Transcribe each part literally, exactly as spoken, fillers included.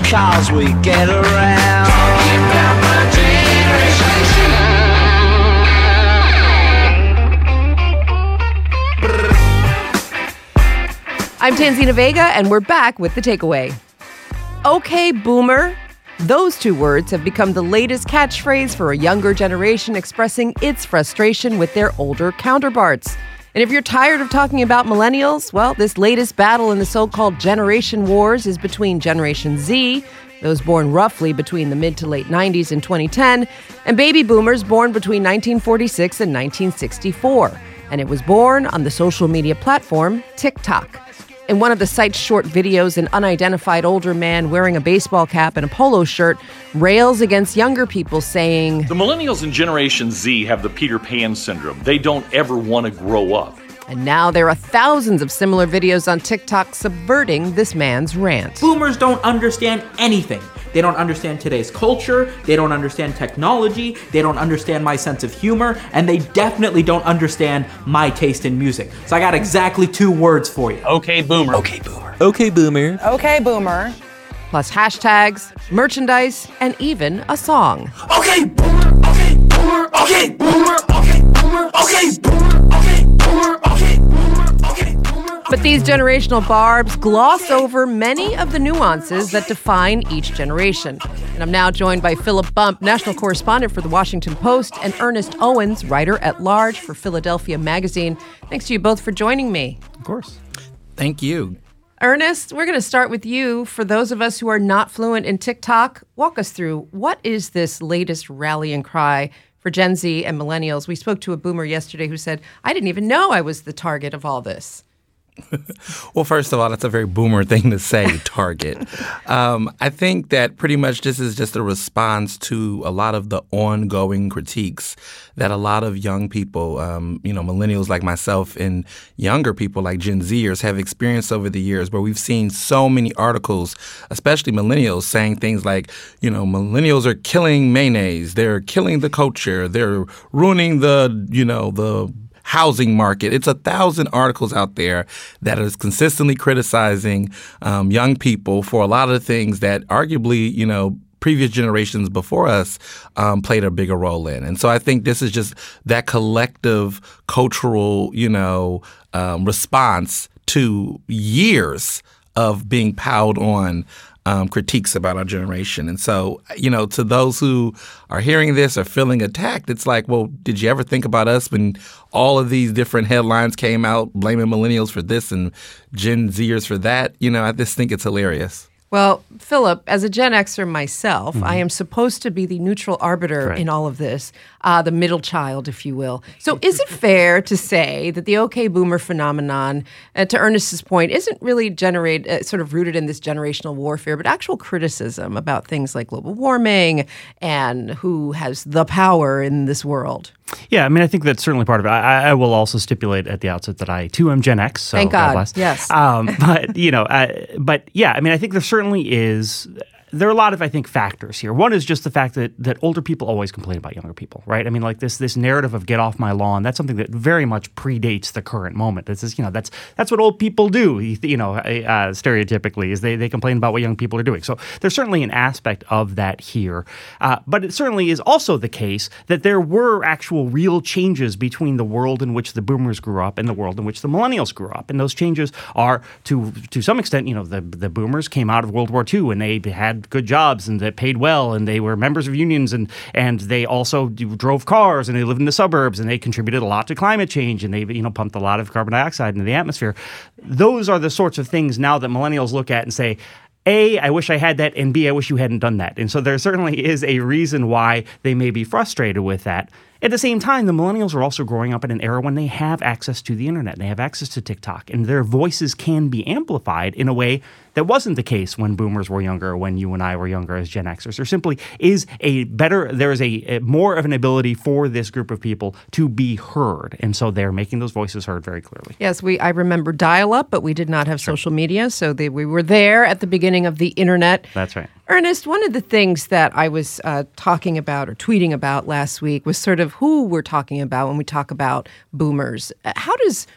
cause we get around. Talking about my generation. I'm Tanzina Vega, and we're back with the takeaway. Okay, boomer. Those two words have become the latest catchphrase for a younger generation expressing its frustration with their older counterparts. And if you're tired of talking about millennials, well, this latest battle in the so-called generation wars is between Generation Z, those born roughly between the mid to late nineties and twenty ten, and baby boomers born between nineteen forty-six and nineteen sixty-four. And it was born on the social media platform TikTok. In one of the site's short videos, an unidentified older man wearing a baseball cap and a polo shirt rails against younger people, saying, "The millennials and Generation Z have the Peter Pan syndrome. They don't ever want to grow up." And now there are thousands of similar videos on TikTok subverting this man's rant. Boomers don't understand anything. They don't understand today's culture, they don't understand technology, they don't understand my sense of humor, and they definitely don't understand my taste in music. So I got exactly two words for you. Okay, boomer. Okay, boomer. Okay, boomer. Okay, boomer. Plus hashtags, merchandise, and even a song. Okay, boomer, okay, boomer, okay, boomer, okay, boomer, okay, boomer, okay, boomer, okay, boomer, okay, boomer. But these generational barbs gloss over many of the nuances that define each generation. And I'm now joined by Philip Bump, national correspondent for The Washington Post, and Ernest Owens, writer-at-large for Philadelphia Magazine. Thanks to you both for joining me. Of course. Thank you. Ernest, we're going to start with you. For those of us who are not fluent in TikTok, walk us through what is this latest rallying cry for Gen Z and millennials? We spoke to a boomer yesterday who said, I didn't even know I was the target of all this. Well, first of all, that's a very boomer thing to say, target. um, I think that pretty much this is just a response to a lot of the ongoing critiques that a lot of young people, um, you know, millennials like myself and younger people like Gen Zers have experienced over the years, where we've seen so many articles, especially millennials, saying things like, you know, millennials are killing mayonnaise, they're killing the culture, they're ruining the, you know, the housing market. It's a thousand articles out there that is consistently criticizing um, young people for a lot of the things that arguably, you know, previous generations before us um, played a bigger role in. And so I think this is just that collective cultural, you know, um, response to years of being piled on Um, critiques about our generation. And so, you know, to those who are hearing this or feeling attacked, it's like, well, did you ever think about us when all of these different headlines came out blaming millennials for this and Gen Zers for that? You know, I just think it's hilarious. Well, Philip, as a Gen Xer myself, mm-hmm. I am supposed to be the neutral arbiter right. in all of this, uh, the middle child, if you will. So is it fair to say that the OK Boomer phenomenon, uh, to Ernest's point, isn't really generate uh, sort of rooted in this generational warfare, but actual criticism about things like global warming and who has the power in this world? Yeah, I mean, I think that's certainly part of it. I, I will also stipulate at the outset that I, too, am Gen X. So Thank God, God yes. Um, but, you know, uh, but yeah, I mean, I think there certainly is... There are a lot of, I think, factors here. One is just the fact that that older people always complain about younger people, right? I mean, like this this narrative of get off my lawn, that's something that very much predates the current moment. This is, you know, that's that's what old people do, you know, uh, stereotypically, is they, they complain about what young people are doing. So there's certainly an aspect of that here. Uh, but it certainly is also the case that there were actual real changes between the world in which the boomers grew up and the world in which the millennials grew up. And those changes are, to to some extent, you know, the, the boomers came out of World War Two and they had good jobs and that paid well and they were members of unions and and they also drove cars and they lived in the suburbs and they contributed a lot to climate change and they, you know, pumped a lot of carbon dioxide into the atmosphere. Those are the sorts of things now that millennials look at and say, A, I wish I had that, and B, I wish you hadn't done that. And so there certainly is a reason why they may be frustrated with that. At the same time, the millennials are also growing up in an era when they have access to the internet. They have access to TikTok, and their voices can be amplified in a way that wasn't the case when boomers were younger, when you and I were younger as Gen Xers. There simply is a better, there is a, a more of an ability for this group of people to be heard. And so they're making those voices heard very clearly. Yes, we. I remember dial-up, but we did not have sure. social media, so they, we were there at the beginning of the internet. That's right. Ernest, one of the things that I was uh, talking about or tweeting about last week was sort of who we're talking about when we talk about boomers. How does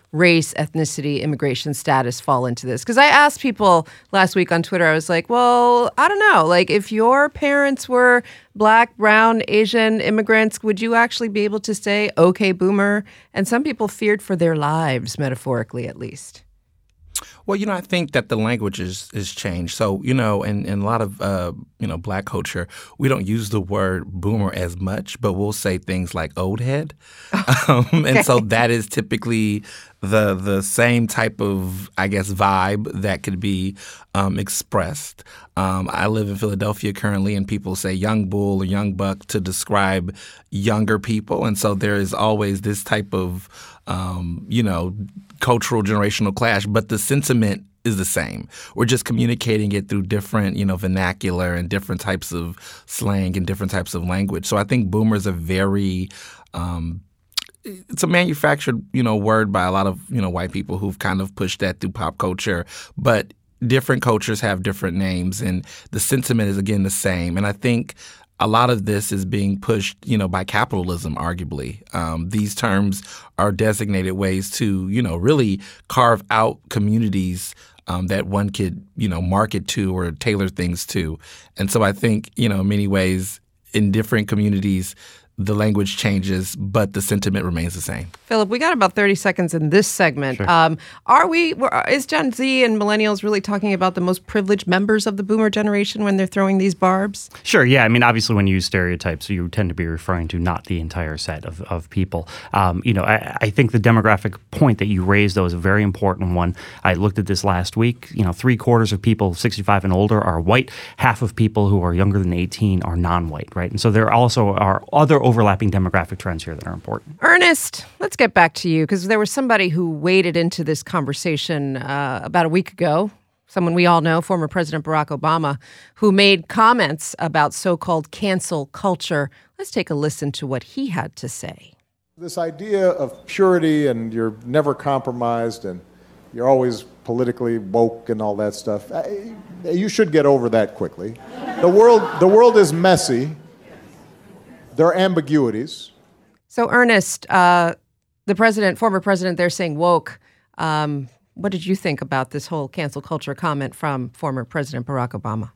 race, ethnicity, immigration status fall into this? Because I asked people last week on Twitter, I was like, well, I don't know. Like, if your parents were Black, brown, Asian immigrants, would you actually be able to say, okay, boomer? And some people feared for their lives, metaphorically at least. Well, you know, I think that the language is is changed. So, you know, in, in a lot of, uh, you know, Black culture, we don't use the word boomer as much, but we'll say things like old head. Um, and so that is typically the the same type of, I guess, vibe that could be um, expressed. Um, I live in Philadelphia currently, and people say young bull or young buck to describe younger people. And so there is always this type of, um, you know, cultural generational clash, but the sentiment is the same. We're just communicating it through different, you know, vernacular and different types of slang and different types of language. So I think boomers are very um, it's a manufactured, you know, word by a lot of, you know, white people who've kind of pushed that through pop culture. But different cultures have different names, and the sentiment is, again, the same. And I think a lot of this is being pushed, you know, by capitalism, arguably. Um, these terms are designated ways to, you know, really carve out communities um, that one could, you know, market to or tailor things to. And so I think, you know, in many ways, in different communities, the language changes, but the sentiment remains the same. Philip, we got about thirty seconds in this segment. Sure. Um, are we? Is Gen Z and millennials really talking about the most privileged members of the boomer generation when they're throwing these barbs? Sure, yeah. I mean, obviously, when you use stereotypes, you tend to be referring to not the entire set of, of people. Um, you know, I, I think the demographic point that you raised, though, is a very important one. I looked at this last week. You know, three quarters of people sixty-five and older are white. Half of people who are younger than eighteen are non-white, right? And so there also are other overlapping demographic trends here that are important. Ernest, let's get back to you, because there was somebody who waded into this conversation uh, about a week ago, someone we all know, former President Barack Obama, who made comments about so-called cancel culture. Let's take a listen to what he had to say. This idea of purity and you're never compromised and you're always politically woke and all that stuff, you should get over that quickly. The world, the world is messy. There are ambiguities. So, Ernest, uh, the president, former president, they're saying woke. Um, what did you think about this whole cancel culture comment from former President Barack Obama?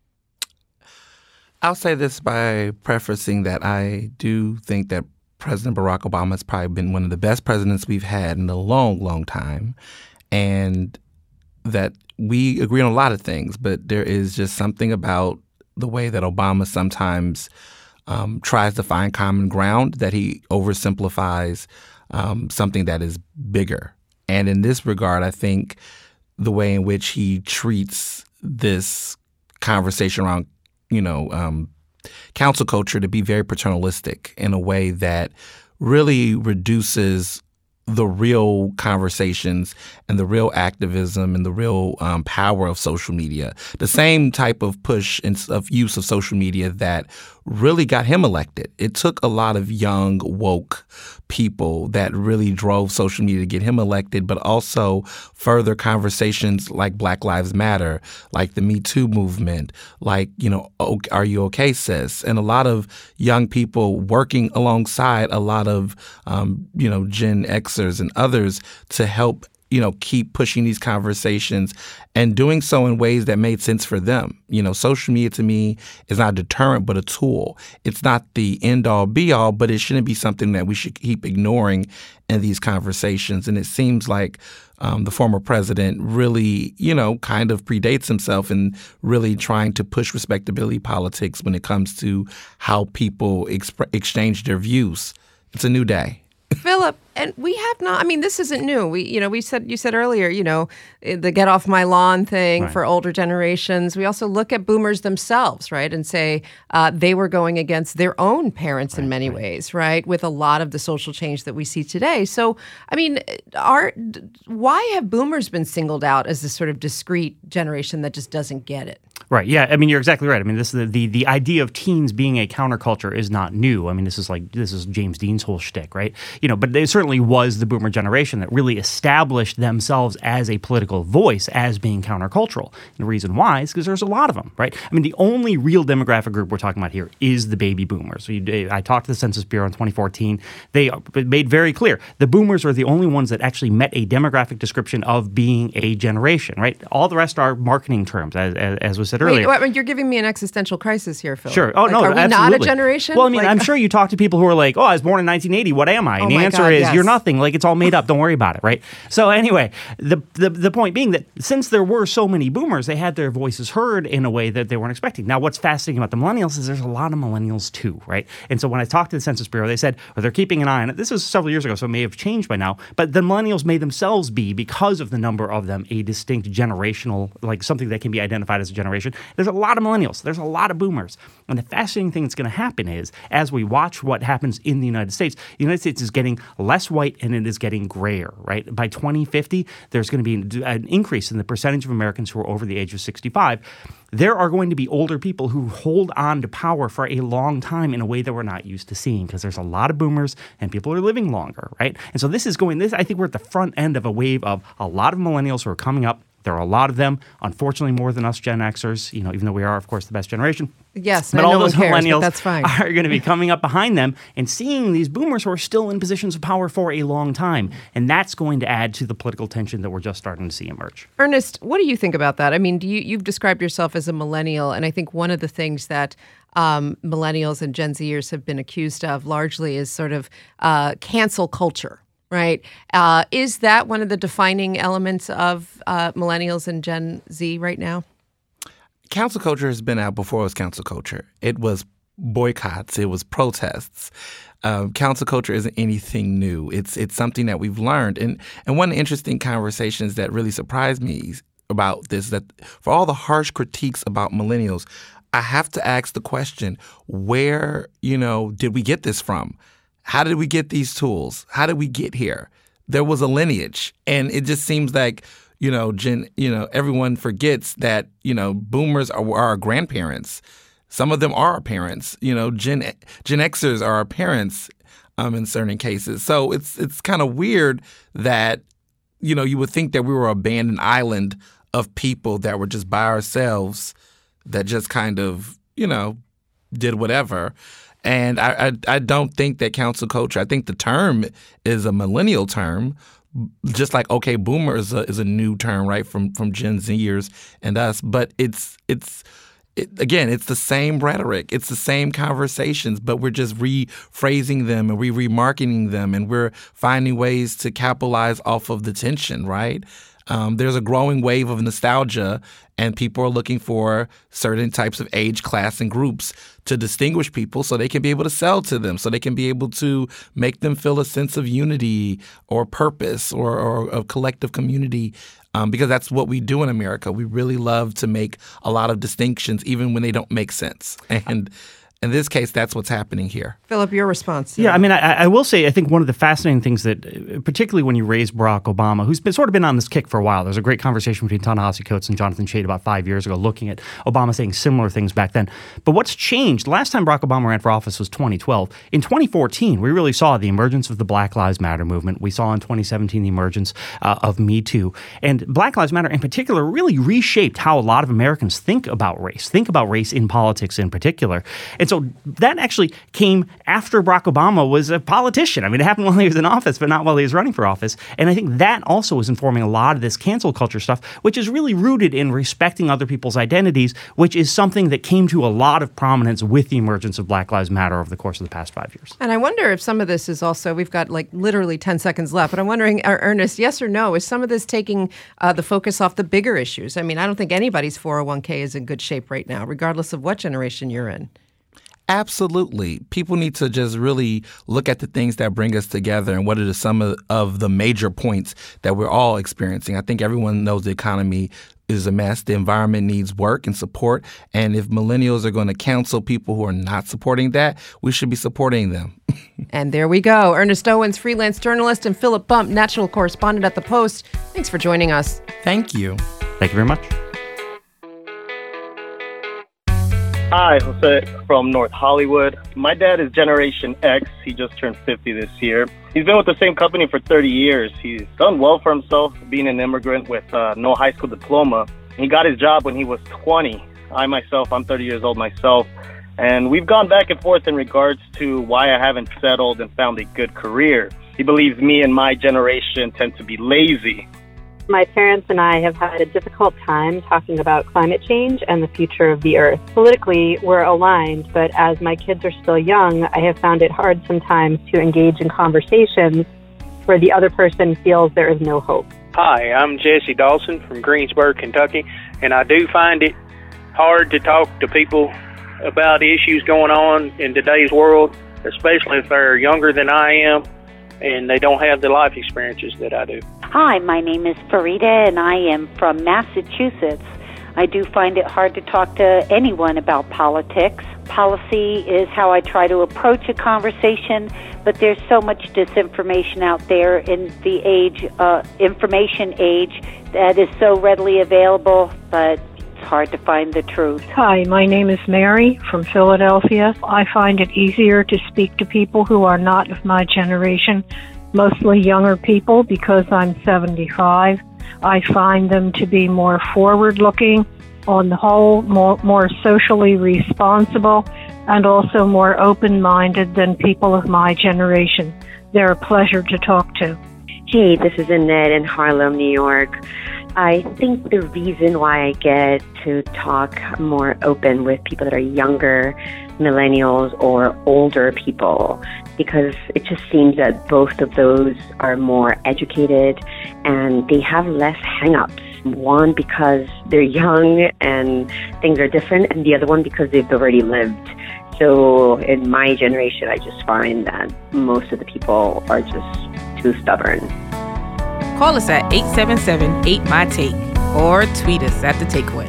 I'll say this by prefacing that I do think that President Barack Obama has probably been one of the best presidents we've had in a long, long time, and that we agree on a lot of things, but there is just something about the way that Obama sometimes Um, tries to find common ground, that he oversimplifies um, something that is bigger. And in this regard, I think the way in which he treats this conversation around, you know, um, council culture to be very paternalistic in a way that really reduces the real conversations and the real activism and the real um, power of social media. The same type of push and of use of social media that really got him elected. It took a lot of young, woke people that really drove social media to get him elected, but also further conversations like Black Lives Matter, like the Me Too movement, like, you know, Are You Okay, Sis? And a lot of young people working alongside a lot of, um, you know, Gen Xers and others to help, you know, keep pushing these conversations and doing so in ways that made sense for them. You know, social media to me is not a deterrent, but a tool. It's not the end all be all, but it shouldn't be something that we should keep ignoring in these conversations. And it seems like um, the former president really, you know, kind of predates himself in really trying to push respectability politics when it comes to how people exp- exchange their views. It's a new day. Philip, and we have not, I mean, this isn't new. We, you know, we said, you said earlier, you know, the get off my lawn thing Right. for older generations. We also look at boomers themselves, right, and say uh, they were going against their own parents in many ways, right, with a lot of the social change that we see today. So, I mean, are, why have boomers been singled out as this sort of discrete generation that just doesn't get it? Right. Yeah. I mean, you're exactly right. I mean, this the, the the idea of teens being a counterculture is not new. I mean, this is like this is James Dean's whole shtick, right? You know, but it certainly was the Boomer generation that really established themselves as a political voice as being countercultural. And the reason why is because there's a lot of them, right? I mean, the only real demographic group we're talking about here is the baby boomers. So you, I talked to the Census Bureau in twenty fourteen. They made very clear the boomers are the only ones that actually met a demographic description of being a generation, right? All the rest are marketing terms, as, as, as was said earlier. Wait, wait, you're giving me an existential crisis here, Phil. Sure. Oh, like, no, are we absolutely. not a generation? Well, I mean, Like- I'm sure you talk to people who are like, oh, I was born in nineteen eighty. What am I? And Oh the my answer God, is yes. you're nothing. Like, it's all made up. Don't worry about it, right? So anyway, the, the the point being that since there were so many boomers, they had their voices heard in a way that they weren't expecting. Now, what's fascinating about the millennials is there's a lot of millennials too, right? And so when I talked to the Census Bureau, they said, well, they're keeping an eye on it. This was several years ago, so it may have changed by now. But the millennials may themselves be, because of the number of them, a distinct generational, like something that can be identified as a generation. There's a lot of millennials. There's a lot of boomers. And the fascinating thing that's going to happen is, as we watch what happens in the United States, the United States is getting less white and it is getting grayer, right? By twenty fifty, there's going to be an increase in the percentage of Americans who are over the age of sixty-five. There are going to be older people who hold on to power for a long time in a way that we're not used to seeing, because there's a lot of boomers and people are living longer, right? And so this is going, this I think we're at the front end of a wave of a lot of millennials who are coming up. There are a lot of them, unfortunately more than us Gen Xers, you know, even though we are, of course, the best generation. Yes, But and all no those one cares, millennials but that's fine. are going to be coming up behind them and seeing these boomers who are still in positions of power for a long time. And that's going to add to the political tension that we're just starting to see emerge. Ernest, what do you think about that? I mean, do you, you've described yourself as a millennial, and I think one of the things that um, millennials and Gen Zers have been accused of largely is sort of uh, cancel culture. Right. Uh, is that one of the defining elements of uh, millennials and Gen Z right now? Council culture has been out before it was council culture. It was boycotts. It was protests. Um, council culture isn't anything new. It's it's something that we've learned. And and one of the interesting conversations that really surprised me about this, that for all the harsh critiques about millennials, I have to ask the question, where, you know, did we get this from? How did we get these tools? How did we get here? There was a lineage, and it just seems like, you know, Gen, you know, everyone forgets that, you know, boomers are, are our grandparents. Some of them are our parents. You know, Gen Gen Xers are our parents um, in certain cases. So it's it's kind of weird that, you know, you would think that we were an abandoned island of people that were just by ourselves, that just kind of, you know, did whatever. And I, I I don't think that council culture, I think the term is a millennial term, just like, okay, boomer is a, is a new term, right, from from Gen Zers and us. But it's, it's it, again, it's the same rhetoric. It's the same conversations, but we're just rephrasing them and we're remarketing them, and we're finding ways to capitalize off of the tension, right? Um, there's a growing wave of nostalgia, and people are looking for certain types of age, class, and groups to distinguish people so they can be able to sell to them, so they can be able to make them feel a sense of unity or purpose or, or of collective community, um, because that's what we do in America. We really love to make a lot of distinctions even when they don't make sense. And in this case, that's what's happening here. Philip, your response. Yeah, I mean, I, I will say, I think one of the fascinating things that, particularly when you raise Barack Obama, who's been sort of been on this kick for a while, there's a great conversation between Ta-Nehisi Coates and Jonathan Chait about five years ago looking at Obama saying similar things back then. But what's changed, last time Barack Obama ran for office was twenty twelve. In twenty fourteen, we really saw the emergence of the Black Lives Matter movement. We saw in twenty seventeen the emergence uh, of Me Too. And Black Lives Matter in particular really reshaped how a lot of Americans think about race, think about race in politics in particular. And so that actually came after Barack Obama was a politician. I mean, it happened while he was in office, but not while he was running for office. And I think that also is informing a lot of this cancel culture stuff, which is really rooted in respecting other people's identities, which is something that came to a lot of prominence with the emergence of Black Lives Matter over the course of the past five years. And I wonder if some of this is also, we've got like literally ten seconds left, but I'm wondering, uh, Ernest, yes or no, is some of this taking uh, the focus off the bigger issues? I mean, I don't think anybody's four oh one k is in good shape right now, regardless of what generation you're in. Absolutely. People need to just really look at the things that bring us together and what are some of, of the major points that we're all experiencing. I think everyone knows the economy is a mess. The environment needs work and support. And if millennials are going to counsel people who are not supporting that, we should be supporting them. And there we go. Ernest Owens, freelance journalist, and Philip Bump, national correspondent at The Post. Thanks for joining us. Thank you. Thank you very much. Hi, Jose from North Hollywood. My dad is Generation X. He just turned fifty this year. He's been with the same company for thirty years. He's done well for himself, being an immigrant with uh, no high school diploma. He got his job when he was twenty. I myself, I'm thirty years old myself. And we've gone back and forth in regards to why I haven't settled and found a good career. He believes me and my generation tend to be lazy. My parents and I have had a difficult time talking about climate change and the future of the Earth. Politically, we're aligned, but as my kids are still young, I have found it hard sometimes to engage in conversations where the other person feels there is no hope. Hi, I'm Jesse Dawson from Greensburg, Kentucky, and I do find it hard to talk to people about issues going on in today's world, especially if they're younger than I am and they don't have the life experiences that I do. Hi, my name is Farida, and I am from Massachusetts. I do find it hard to talk to anyone about politics. Policy is how I try to approach a conversation, but there's so much disinformation out there in the age, uh, information age, that is so readily available, but it's hard to find the truth. Hi, my name is Mary from Philadelphia. I find it easier to speak to people who are not of my generation, mostly younger people, because I'm seventy-five. I find them to be more forward-looking, on the whole, more, more socially responsible, and also more open-minded than people of my generation. They're a pleasure to talk to. Hey, this is Annette in Harlem, New York. I think the reason why I get to talk more open with people that are younger, millennials, or older people, because it just seems that both of those are more educated and they have less hang-ups. One, because they're young and things are different, and the other one because they've already lived. So in my generation, I just find that most of the people are just too stubborn. Call us at eight seven seven, eight M Y T A K E or tweet us at The Takeaway.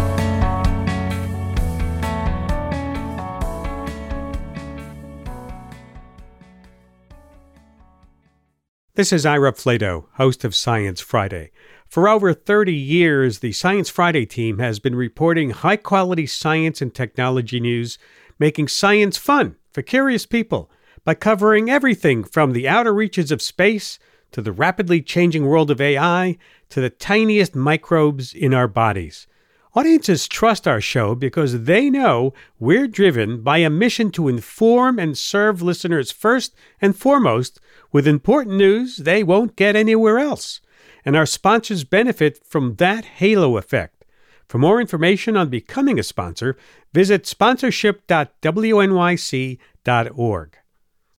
This is Ira Flato, host of Science Friday. For over thirty years, the Science Friday team has been reporting high-quality science and technology news, making science fun for curious people by covering everything from the outer reaches of space to the rapidly changing world of A I to the tiniest microbes in our bodies. Audiences trust our show because they know we're driven by a mission to inform and serve listeners first and foremost with important news they won't get anywhere else. And our sponsors benefit from that halo effect. For more information on becoming a sponsor, visit sponsorship dot w n y c dot org.